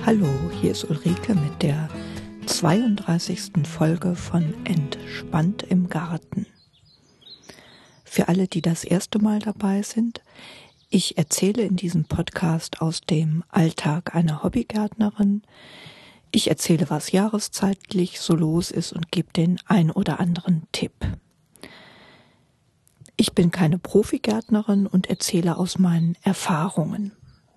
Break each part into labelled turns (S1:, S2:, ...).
S1: Hallo, hier ist Ulrike mit der 32. Folge von Entspannt im Garten. Für alle, die das erste Mal dabei sind, ich erzähle in diesem Podcast aus dem Alltag einer Hobbygärtnerin. Ich erzähle, was jahreszeitlich so los ist und gebe den ein oder anderen Tipp. Ich bin keine Profigärtnerin und erzähle aus meinen Erfahrungen.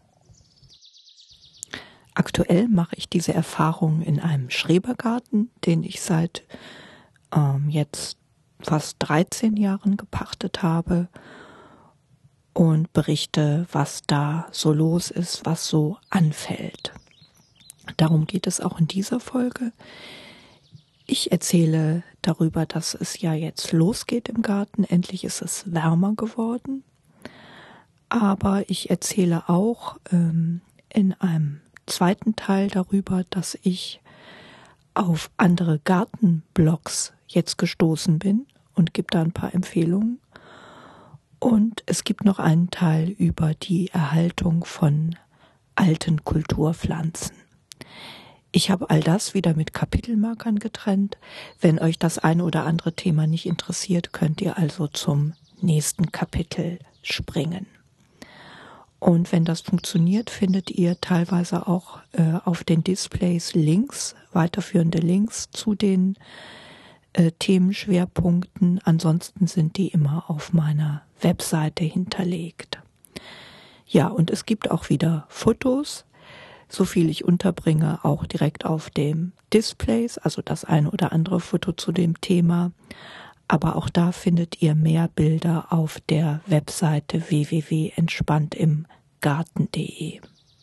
S1: Aktuell mache ich diese Erfahrungen in einem Schrebergarten, den ich seit jetzt fast 13 Jahren gepachtet habe und berichte, was da so los ist, was so anfällt. Darum geht es auch in dieser Folge. Ich erzähle darüber, dass es ja jetzt losgeht im Garten. Endlich ist es wärmer geworden. Aber ich erzähle auch in einem zweiten Teil darüber, dass ich auf andere Gartenblogs jetzt gestoßen bin und gebe da ein paar Empfehlungen. Und es gibt noch einen Teil über die Erhaltung von alten Kulturpflanzen. Ich habe all das wieder mit Kapitelmarkern getrennt. Wenn euch das eine oder andere Thema nicht interessiert, könnt ihr also zum nächsten Kapitel springen. Und wenn das funktioniert, findet ihr teilweise auch auf den Displays Links, weiterführende Links zu den Themenschwerpunkten. Ansonsten sind die immer auf meiner Webseite hinterlegt. Ja, und es gibt auch wieder Fotos, so viel ich unterbringe, auch direkt auf dem Displays, also das ein oder andere Foto zu dem Thema. Aber auch da findet ihr mehr Bilder auf der Webseite www.entspanntimgarten.de.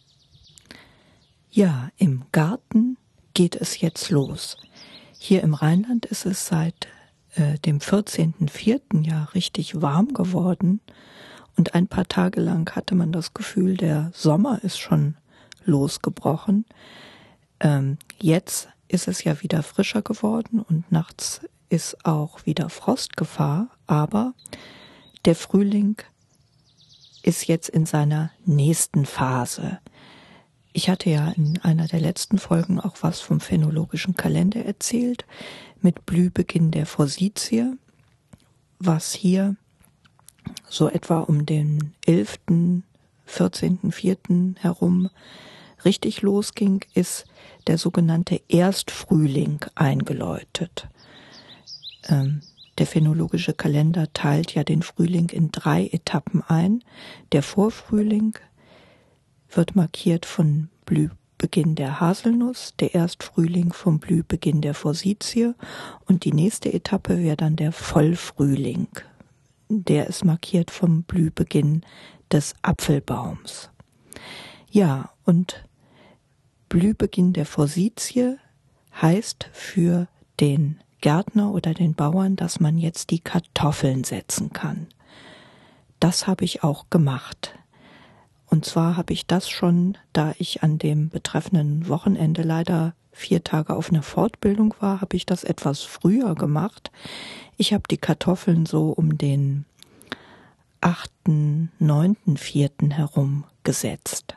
S1: Ja, im Garten geht es jetzt los. Hier im Rheinland ist es seit dem 14.04. ja richtig warm geworden und ein paar Tage lang hatte man das Gefühl, der Sommer ist schon losgebrochen. Jetzt ist es ja wieder frischer geworden und nachts ist auch wieder Frostgefahr, aber der Frühling ist jetzt in seiner nächsten Phase. Ich hatte ja in einer der letzten Folgen auch was vom phänologischen Kalender erzählt, mit Blühbeginn der Forsythie, was hier so etwa um den 11., 14.04. herum richtig losging, ist der sogenannte Erstfrühling eingeläutet. Der phänologische Kalender teilt ja den Frühling in 3 Etappen ein. Der Vorfrühling wird markiert von Blühbeginn der Haselnuss, der Erstfrühling vom Blühbeginn der Forsythie und die nächste Etappe wäre dann der Vollfrühling. Der ist markiert vom Blühbeginn des Apfelbaums. Ja, und Blühbeginn der Forsythie heißt für den Gärtner oder den Bauern, dass man jetzt die Kartoffeln setzen kann. Das habe ich auch gemacht. Und zwar habe ich das schon, da ich an dem betreffenden Wochenende leider 4 Tage auf einer Fortbildung war, habe ich das etwas früher gemacht. Ich habe die Kartoffeln so um den 8., 9., 4. herum gesetzt.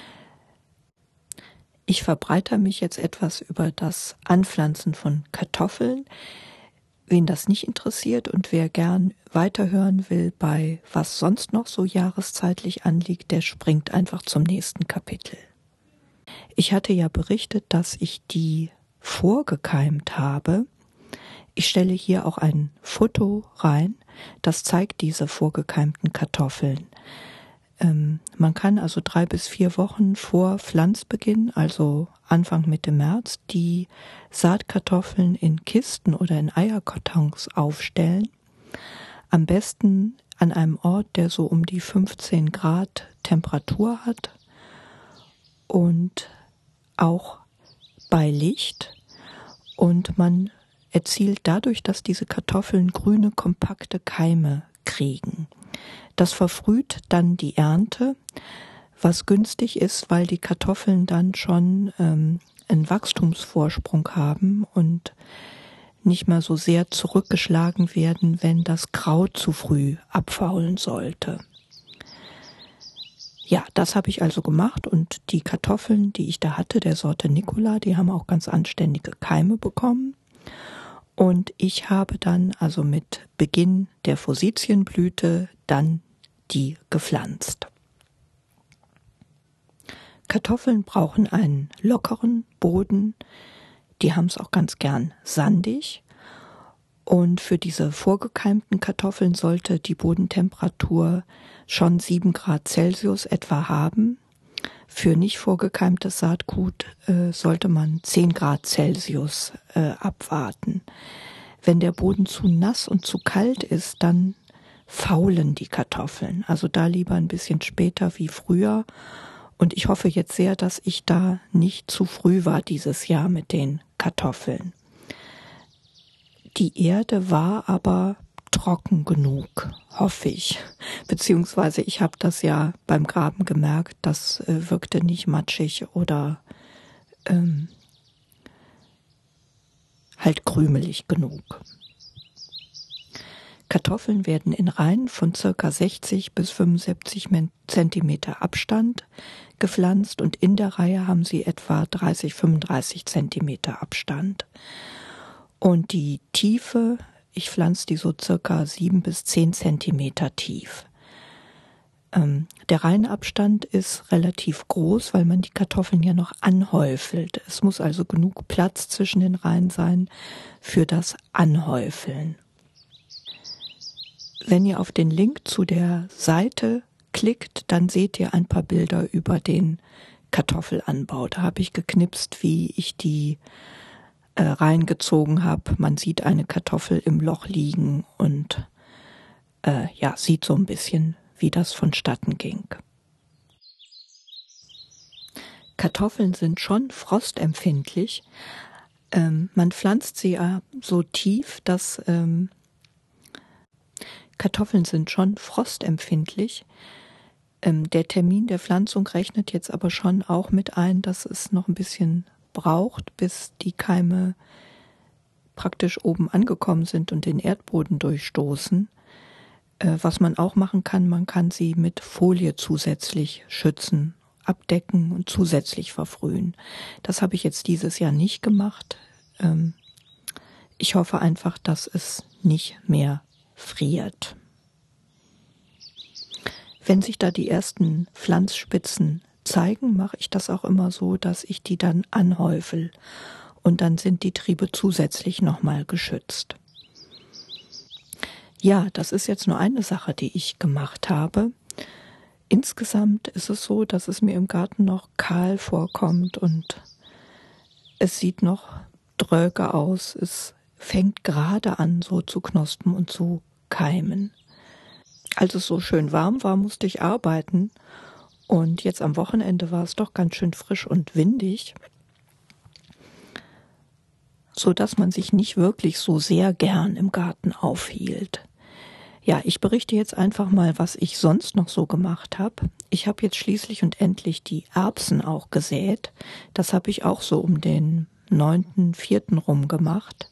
S1: Ich verbreitere mich jetzt etwas über das Anpflanzen von Kartoffeln. Wen das nicht interessiert und wer gern weiterhören will bei was sonst noch so jahreszeitlich anliegt, der springt einfach zum nächsten Kapitel. Ich hatte ja berichtet, dass ich die vorgekeimt habe. Ich stelle hier auch ein Foto rein, das zeigt diese vorgekeimten Kartoffeln. Man kann also 3 bis 4 Wochen vor Pflanzbeginn, also Anfang Mitte März, die Saatkartoffeln in Kisten oder in Eierkartons aufstellen. Am besten an einem Ort, der so um die 15 Grad Temperatur hat und auch bei Licht. Und man erzielt dadurch, dass diese Kartoffeln grüne, kompakte Keime kriegen. Das verfrüht dann die Ernte, was günstig ist, weil die Kartoffeln dann schon einen Wachstumsvorsprung haben und nicht mehr so sehr zurückgeschlagen werden, wenn das Kraut zu früh abfaulen sollte. Ja, das habe ich also gemacht und die Kartoffeln, die ich da hatte, der Sorte Nicola, die haben auch ganz anständige Keime bekommen. Und ich habe dann also mit Beginn der Forsythienblüte dann die gepflanzt. Kartoffeln brauchen einen lockeren Boden, die haben es auch ganz gern sandig. Und für diese vorgekeimten Kartoffeln sollte die Bodentemperatur schon 7 Grad Celsius etwa haben. Für nicht vorgekeimtes Saatgut sollte man 10 Grad Celsius abwarten. Wenn der Boden zu nass und zu kalt ist, dann faulen die Kartoffeln. Also da lieber ein bisschen später wie früher. Und ich hoffe jetzt sehr, dass ich da nicht zu früh war dieses Jahr mit den Kartoffeln. Die Erde war aber trocken genug, hoffe ich. Beziehungsweise ich habe das ja beim Graben gemerkt, das wirkte nicht matschig oder halt krümelig genug. Kartoffeln werden in Reihen von ca. 60 bis 75 Zentimeter Abstand gepflanzt und in der Reihe haben sie etwa 30-35 Zentimeter Abstand. Und die Tiefe, ich pflanze die so circa 7 bis 10 Zentimeter tief. Der Reihenabstand ist relativ groß, weil man die Kartoffeln ja noch anhäufelt. Es muss also genug Platz zwischen den Reihen sein für das Anhäufeln. Wenn ihr auf den Link zu der Seite klickt, dann seht ihr ein paar Bilder über den Kartoffelanbau. Da habe ich geknipst, wie ich die reingezogen habe. Man sieht eine Kartoffel im Loch liegen und sieht so ein bisschen, wie das vonstatten ging. Kartoffeln sind schon frostempfindlich. Man pflanzt sie so tief, dass Kartoffeln sind schon frostempfindlich. Der Termin der Pflanzung rechnet jetzt aber schon auch mit ein, dass es noch ein bisschen braucht, bis die Keime praktisch oben angekommen sind und den Erdboden durchstoßen. Was man auch machen kann, man kann sie mit Folie zusätzlich schützen, abdecken und zusätzlich verfrühen. Das habe ich jetzt dieses Jahr nicht gemacht. Ich hoffe einfach, dass es nicht mehr friert. Wenn sich da die ersten Pflanzspitzen zeigen, mache ich das auch immer so, dass ich die dann anhäufel und dann sind die Triebe zusätzlich nochmal geschützt. Ja, das ist jetzt nur eine Sache, die ich gemacht habe. Insgesamt ist es so, dass es mir im Garten noch kahl vorkommt und es sieht noch dröge aus. Es fängt gerade an, so zu knospen und zu keimen. Als es so schön warm war, musste ich arbeiten. Und jetzt am Wochenende war es doch ganz schön frisch und windig, so dass man sich nicht wirklich so sehr gern im Garten aufhielt. Ja, ich berichte jetzt einfach mal, was ich sonst noch so gemacht habe. Ich habe jetzt schließlich und endlich die Erbsen auch gesät. Das habe ich auch so um den 9.4. rum gemacht.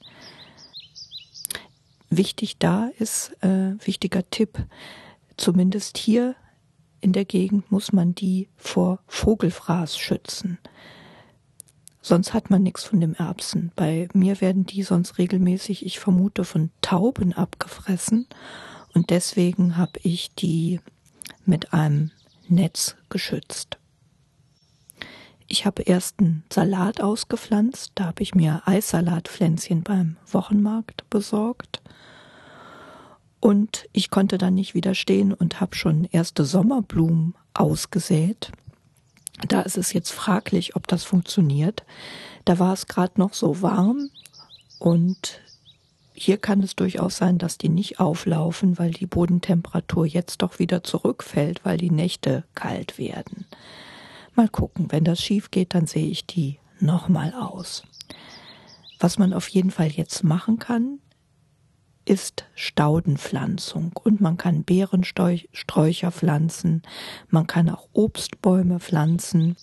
S1: Wichtig da ist, wichtiger Tipp, zumindest hier in der Gegend muss man die vor Vogelfraß schützen. Sonst hat man nichts von dem Erbsen. Bei mir werden die sonst regelmäßig, ich vermute, von Tauben abgefressen. Und deswegen habe ich die mit einem Netz geschützt. Ich habe erst einen Salat ausgepflanzt. Da habe ich mir Eissalatpflänzchen beim Wochenmarkt besorgt. Und ich konnte dann nicht widerstehen und habe schon erste Sommerblumen ausgesät. Da ist es jetzt fraglich, ob das funktioniert. Da war es gerade noch so warm und hier kann es durchaus sein, dass die nicht auflaufen, weil die Bodentemperatur jetzt doch wieder zurückfällt, weil die Nächte kalt werden. Mal gucken, wenn das schief geht, dann sehe ich die nochmal aus. Was man auf jeden Fall jetzt machen kann, ist Staudenpflanzung und man kann Beerensträucher pflanzen, man kann auch Obstbäume pflanzen.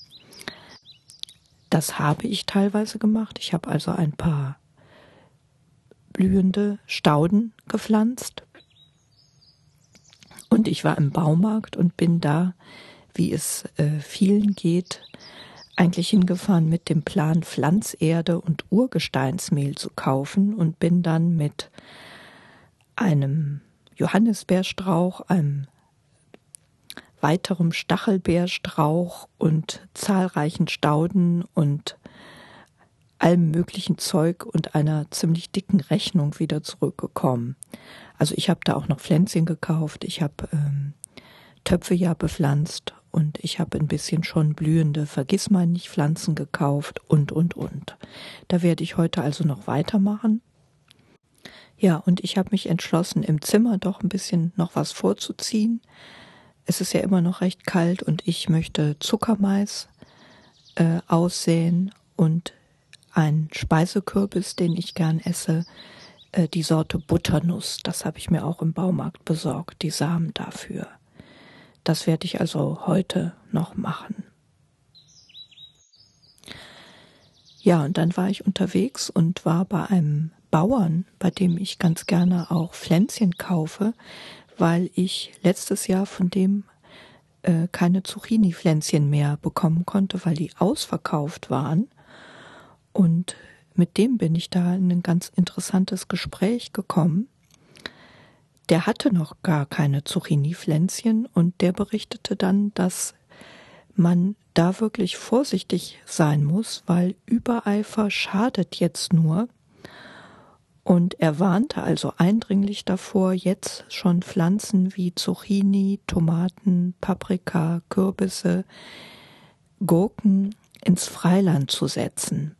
S1: Das habe ich teilweise gemacht. Ich habe also ein paar blühende Stauden gepflanzt und ich war im Baumarkt und bin da wie es vielen geht, eigentlich hingefahren mit dem Plan, Pflanzerde und Urgesteinsmehl zu kaufen und bin dann mit einem Johannisbeerstrauch, einem weiterem Stachelbeerstrauch und zahlreichen Stauden und allem möglichen Zeug und einer ziemlich dicken Rechnung wieder zurückgekommen. Also ich habe da auch noch Pflänzchen gekauft, ich habe Töpfe ja bepflanzt und ich habe ein bisschen schon blühende Vergissmeinnicht-Pflanzen gekauft und. Da werde ich heute also noch weitermachen. Ja, und ich habe mich entschlossen, im Zimmer doch ein bisschen noch was vorzuziehen. Es ist ja immer noch recht kalt und ich möchte Zuckermais aussäen und einen Speisekürbis, den ich gern esse, die Sorte Butternuss. Das habe ich mir auch im Baumarkt besorgt, die Samen dafür. Das werde ich also heute noch machen. Ja, und dann war ich unterwegs und war bei einem Bauern, bei dem ich ganz gerne auch Pflänzchen kaufe, weil ich letztes Jahr von dem keine Zucchini-Pflänzchen mehr bekommen konnte, weil die ausverkauft waren. Und mit dem bin ich da in ein ganz interessantes Gespräch gekommen. Der hatte noch gar keine Zucchini-Pflänzchen und der berichtete dann, dass man da wirklich vorsichtig sein muss, weil Übereifer schadet jetzt nur. Und er warnte also eindringlich davor, jetzt schon Pflanzen wie Zucchini, Tomaten, Paprika, Kürbisse, Gurken ins Freiland zu setzen.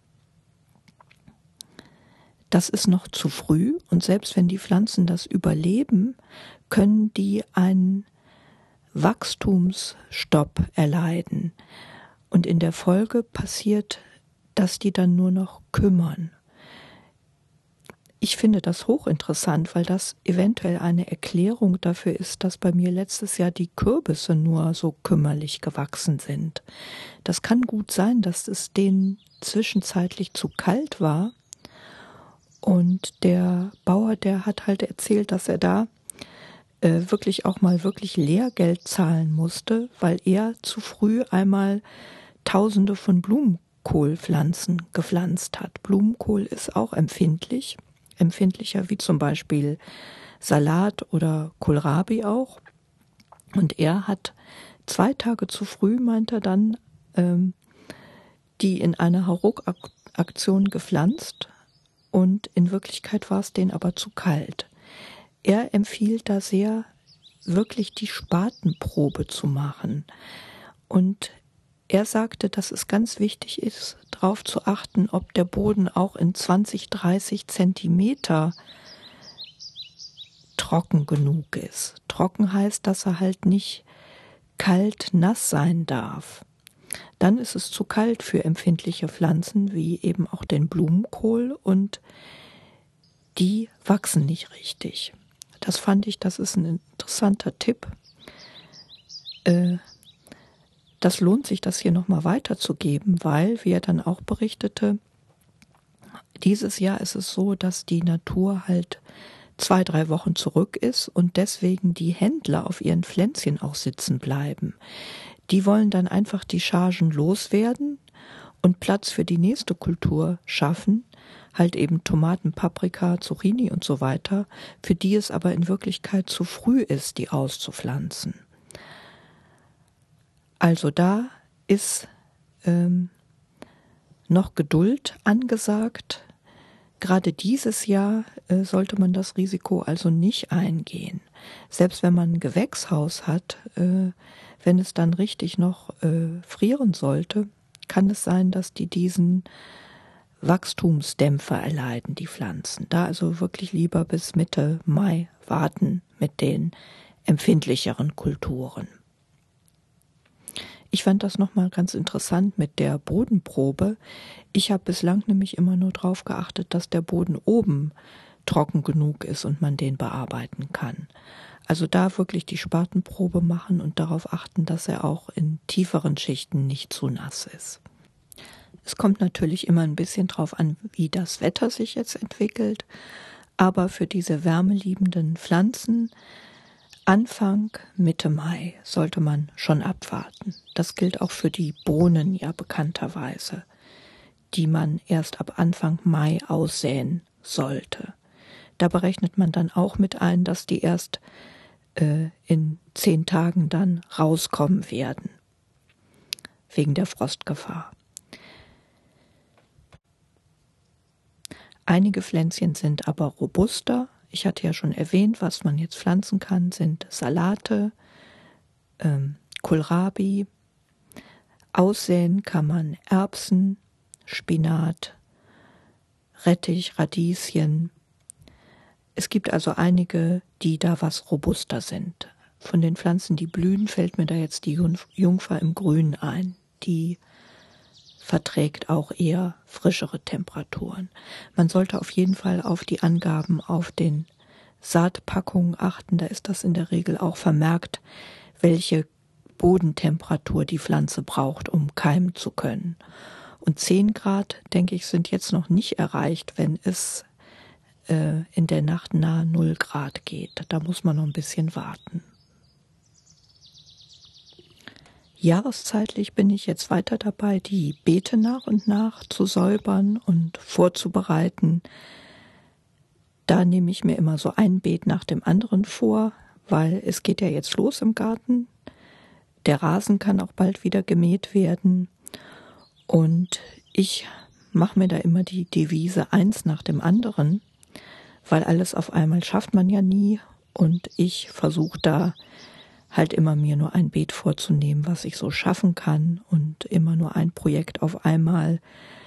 S1: Das ist noch zu früh und selbst wenn die Pflanzen das überleben, können die einen Wachstumsstopp erleiden. Und in der Folge passiert, dass die dann nur noch kümmern. Ich finde das hochinteressant, weil das eventuell eine Erklärung dafür ist, dass bei mir letztes Jahr die Kürbisse nur so kümmerlich gewachsen sind. Das kann gut sein, dass es denen zwischenzeitlich zu kalt war. Und der Bauer, der hat halt erzählt, dass er da wirklich auch mal wirklich Lehrgeld zahlen musste, weil er zu früh einmal Tausende von Blumenkohlpflanzen gepflanzt hat. Blumenkohl ist auch empfindlicher wie zum Beispiel Salat oder Kohlrabi auch. Und er hat 2 Tage zu früh, meint er dann, die in einer Hauruck-Aktion gepflanzt und in Wirklichkeit war es denen aber zu kalt. Er empfiehlt da sehr, wirklich die Spatenprobe zu machen. Und er sagte, dass es ganz wichtig ist, darauf zu achten, ob der Boden auch in 20, 30 Zentimeter trocken genug ist. Trocken heißt, dass er halt nicht kalt nass sein darf. Dann ist es zu kalt für empfindliche Pflanzen, wie eben auch den Blumenkohl, und die wachsen nicht richtig. Das fand ich, das ist ein interessanter Tipp. Das lohnt sich, das hier nochmal weiterzugeben, weil, wie er dann auch berichtete, dieses Jahr ist es so, dass die Natur halt 2, 3 Wochen zurück ist und deswegen die Händler auf ihren Pflänzchen auch sitzen bleiben. Die wollen dann einfach die Chargen loswerden und Platz für die nächste Kultur schaffen, halt eben Tomaten, Paprika, Zucchini und so weiter, für die es aber in Wirklichkeit zu früh ist, die auszupflanzen. Also da ist noch Geduld angesagt. Gerade dieses Jahr sollte man das Risiko also nicht eingehen. Selbst wenn man ein Gewächshaus hat, wenn es dann richtig noch frieren sollte, kann es sein, dass die diesen Wachstumsdämpfer erleiden, die Pflanzen. Da also wirklich lieber bis Mitte Mai warten mit den empfindlicheren Kulturen. Ich fand das nochmal ganz interessant mit der Bodenprobe. Ich habe bislang nämlich immer nur darauf geachtet, dass der Boden oben trocken genug ist und man den bearbeiten kann. Also da wirklich die Spatenprobe machen und darauf achten, dass er auch in tieferen Schichten nicht zu nass ist. Es kommt natürlich immer ein bisschen drauf an, wie das Wetter sich jetzt entwickelt, aber für diese wärmeliebenden Pflanzen Anfang, Mitte Mai sollte man schon abwarten. Das gilt auch für die Bohnen ja bekannterweise, die man erst ab Anfang Mai aussäen sollte. Da berechnet man dann auch mit ein, dass die erst in 10 Tagen dann rauskommen werden, wegen der Frostgefahr. Einige Pflänzchen sind aber robuster. Ich hatte ja schon erwähnt, was man jetzt pflanzen kann, sind Salate, Kohlrabi. Aussäen kann man Erbsen, Spinat, Rettich, Radieschen. Es gibt also einige, die da was robuster sind. Von den Pflanzen, die blühen, fällt mir da jetzt die Jungfer im Grün ein. Die verträgt auch eher frischere Temperaturen. Man sollte auf jeden Fall auf die Angaben auf den Saatpackungen achten. Da ist das in der Regel auch vermerkt, welche Bodentemperatur die Pflanze braucht, um keimen zu können. Und 10 Grad, denke ich, sind jetzt noch nicht erreicht, wenn es in der Nacht nahe 0 Grad geht. Da muss man noch ein bisschen warten. Jahreszeitlich bin ich jetzt weiter dabei, die Beete nach und nach zu säubern und vorzubereiten. Da nehme ich mir immer so ein Beet nach dem anderen vor, weil es geht ja jetzt los im Garten. Der Rasen kann auch bald wieder gemäht werden. Und ich mache mir da immer die Devise eins nach dem anderen, weil alles auf einmal schafft man ja nie. Und ich versuche da halt immer mir nur ein Beet vorzunehmen, was ich so schaffen kann und immer nur ein Projekt auf einmal,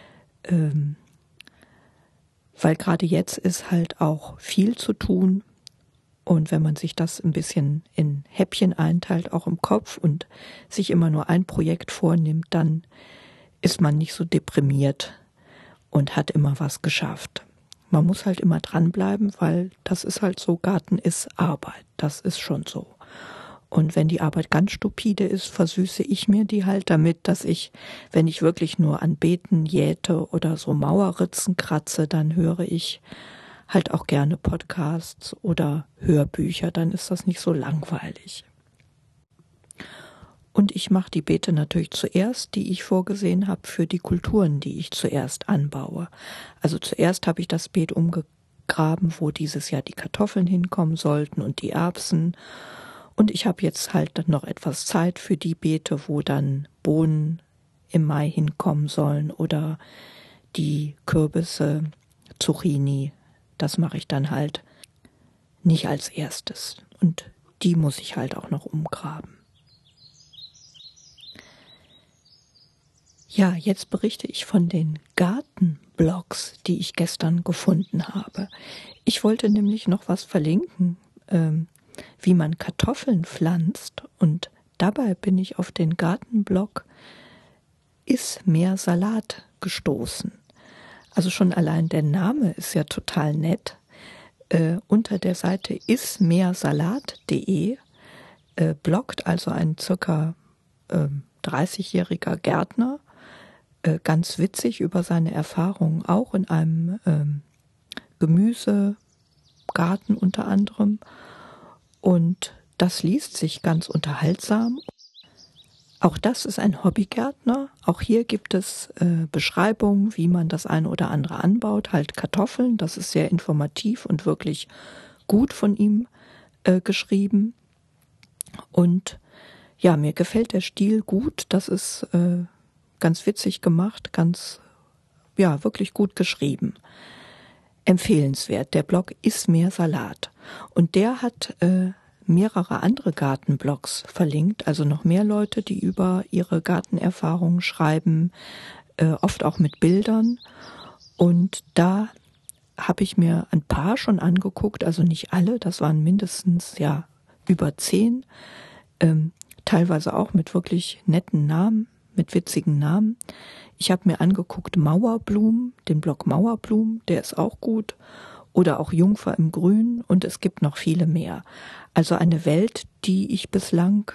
S1: weil gerade jetzt ist halt auch viel zu tun und wenn man sich das ein bisschen in Häppchen einteilt, auch im Kopf und sich immer nur ein Projekt vornimmt, dann ist man nicht so deprimiert und hat immer was geschafft. Man muss halt immer dranbleiben, weil das ist halt so, Garten ist Arbeit, das ist schon so. Und wenn die Arbeit ganz stupide ist, versüße ich mir die halt damit, dass ich, wenn ich wirklich nur an Beeten jäte oder so Mauerritzen kratze, dann höre ich halt auch gerne Podcasts oder Hörbücher, dann ist das nicht so langweilig. Und ich mache die Beete natürlich zuerst, die ich vorgesehen habe für die Kulturen, die ich zuerst anbaue. Also zuerst habe ich das Beet umgegraben, wo dieses Jahr die Kartoffeln hinkommen sollten und die Erbsen. Und ich habe jetzt halt dann noch etwas Zeit für die Beete, wo dann Bohnen im Mai hinkommen sollen oder die Kürbisse, Zucchini. Das mache ich dann halt nicht als erstes. Und die muss ich halt auch noch umgraben. Ja, jetzt berichte ich von den Gartenblogs, die ich gestern gefunden habe. Ich wollte nämlich noch was verlinken, wie man Kartoffeln pflanzt. Und dabei bin ich auf den Gartenblog Iss mehr Salat gestoßen. Also schon allein der Name ist ja total nett. Unter der Seite issmehrsalat.de bloggt also ein circa 30-jähriger Gärtner, ganz witzig über seine Erfahrungen, auch in einem Gemüsegarten unter anderem. Und das liest sich ganz unterhaltsam. Auch das ist ein Hobbygärtner. Auch hier gibt es Beschreibungen, wie man das eine oder andere anbaut. Halt Kartoffeln, das ist sehr informativ und wirklich gut von ihm geschrieben. Und ja, mir gefällt der Stil gut. Das ist ganz witzig gemacht, ganz, ja, wirklich gut geschrieben. Empfehlenswert. Der Blog Iss mehr Salat. Und der hat mehrere andere Gartenblogs verlinkt, also noch mehr Leute, die über ihre Gartenerfahrungen schreiben, oft auch mit Bildern. Und da habe ich mir ein paar schon angeguckt, also nicht alle, das waren mindestens ja über 10, teilweise auch mit wirklich netten Namen, mit witzigen Namen. Ich habe mir angeguckt Mauerblumen, den Blog Mauerblumen, der ist auch gut. Oder auch Jungfer im Grün und es gibt noch viele mehr. Also eine Welt, die ich bislang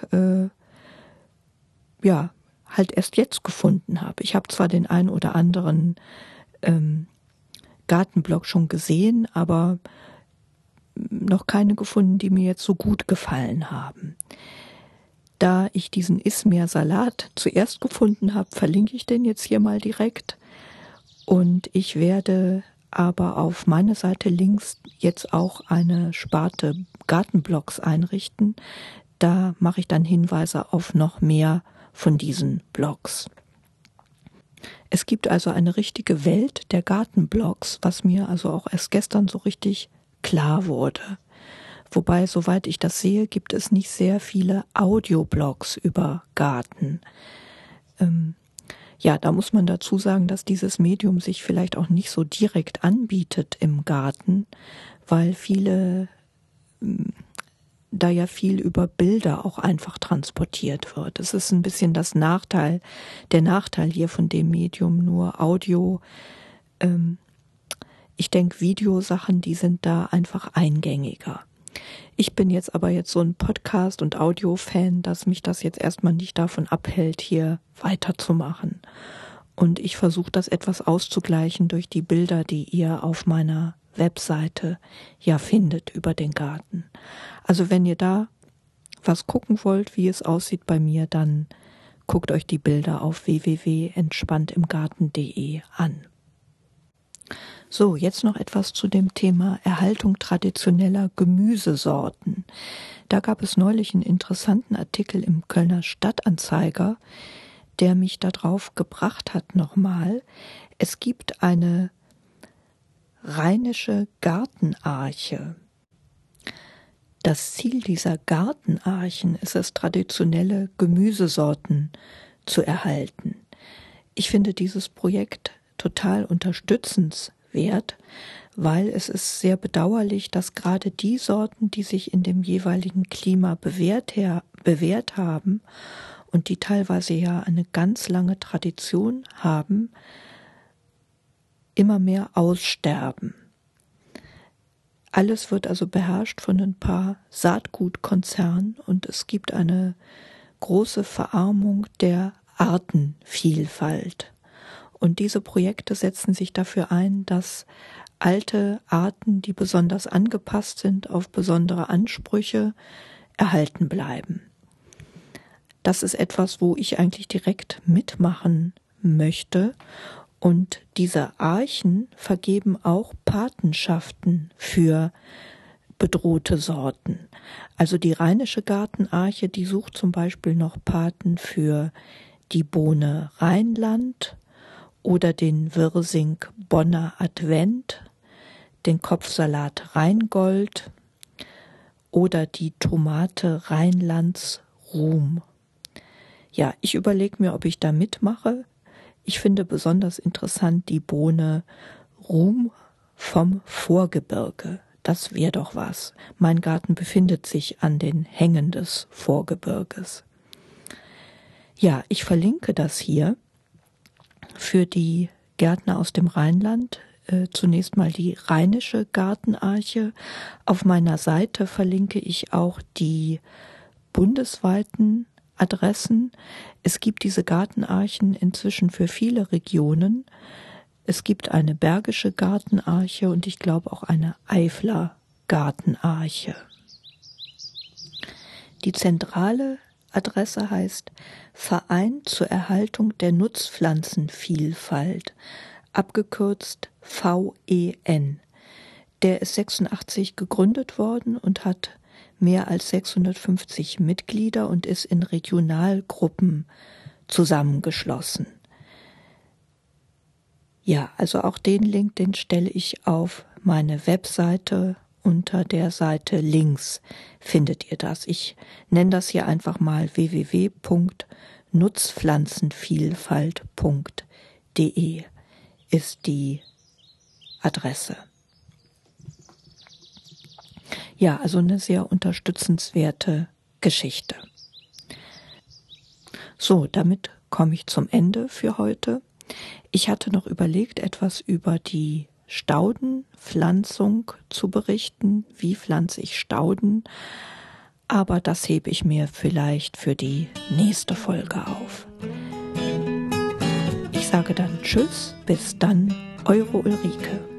S1: ja halt erst jetzt gefunden habe. Ich habe zwar den einen oder anderen Gartenblog schon gesehen, aber noch keine gefunden, die mir jetzt so gut gefallen haben. Da ich diesen Ismer-Salat zuerst gefunden habe, verlinke ich den jetzt hier mal direkt. Und ich werde aber auf meiner Seite links jetzt auch eine Sparte Gartenblogs einrichten. Da mache ich dann Hinweise auf noch mehr von diesen Blogs. Es gibt also eine richtige Welt der Gartenblogs, was mir also auch erst gestern so richtig klar wurde. Wobei, soweit ich das sehe, gibt es nicht sehr viele Audioblogs über Garten. Ja, da muss man dazu sagen, dass dieses Medium sich vielleicht auch nicht so direkt anbietet im Garten, weil da ja viel über Bilder auch einfach transportiert wird. Das ist ein bisschen der Nachteil hier von dem Medium, nur Audio. Ich denke, Videosachen, die sind da einfach eingängiger. Ich bin jetzt so ein Podcast- und Audio-Fan, dass mich das jetzt erstmal nicht davon abhält, hier weiterzumachen. Und ich versuche das etwas auszugleichen durch die Bilder, die ihr auf meiner Webseite ja findet über den Garten. Also wenn ihr da was gucken wollt, wie es aussieht bei mir, dann guckt euch die Bilder auf www.entspanntimgarten.de an. So, jetzt noch etwas zu dem Thema Erhaltung traditioneller Gemüsesorten. Da gab es neulich einen interessanten Artikel im Kölner Stadtanzeiger, der mich darauf gebracht hat nochmal. Es gibt eine rheinische Gartenarche. Das Ziel dieser Gartenarchen ist es, traditionelle Gemüsesorten zu erhalten. Ich finde dieses Projekt total unterstützenswert, weil es ist sehr bedauerlich, dass gerade die Sorten, die sich in dem jeweiligen Klima bewährt haben und die teilweise ja eine ganz lange Tradition haben, immer mehr aussterben. Alles wird also beherrscht von ein paar Saatgutkonzernen und es gibt eine große Verarmung der Artenvielfalt. Und diese Projekte setzen sich dafür ein, dass alte Arten, die besonders angepasst sind auf besondere Ansprüche, erhalten bleiben. Das ist etwas, wo ich eigentlich direkt mitmachen möchte. Und diese Archen vergeben auch Patenschaften für bedrohte Sorten. Also die Rheinische Gartenarche, die sucht zum Beispiel noch Paten für die Bohne Rheinland oder den Wirsing Bonner Advent, den Kopfsalat Rheingold oder die Tomate Rheinlands Ruhm. Ja, ich überlege mir, ob ich da mitmache. Ich finde besonders interessant die Bohne Ruhm vom Vorgebirge. Das wäre doch was. Mein Garten befindet sich an den Hängen des Vorgebirges. Ja, ich verlinke das hier für die Gärtner aus dem Rheinland. Zunächst mal die Rheinische Gartenarche. Auf meiner Seite verlinke ich auch die bundesweiten Adressen. Es gibt diese Gartenarchen inzwischen für viele Regionen. Es gibt eine Bergische Gartenarche und ich glaube auch eine Eifler Gartenarche. Die zentrale Adresse heißt Verein zur Erhaltung der Nutzpflanzenvielfalt, abgekürzt VEN. Der ist 86 gegründet worden und hat mehr als 650 Mitglieder und ist in Regionalgruppen zusammengeschlossen. Ja, also auch den Link, den stelle ich auf meine Webseite. Unter der Seite links findet ihr das. Ich nenne das hier einfach mal www.nutzpflanzenvielfalt.de ist die Adresse. Ja, also eine sehr unterstützenswerte Geschichte. So, damit komme ich zum Ende für heute. Ich hatte noch überlegt, etwas über die Staudenpflanzung zu berichten. Wie pflanze ich Stauden? Aber das hebe ich mir vielleicht für die nächste Folge auf. Ich sage dann Tschüss, bis dann, eure Ulrike.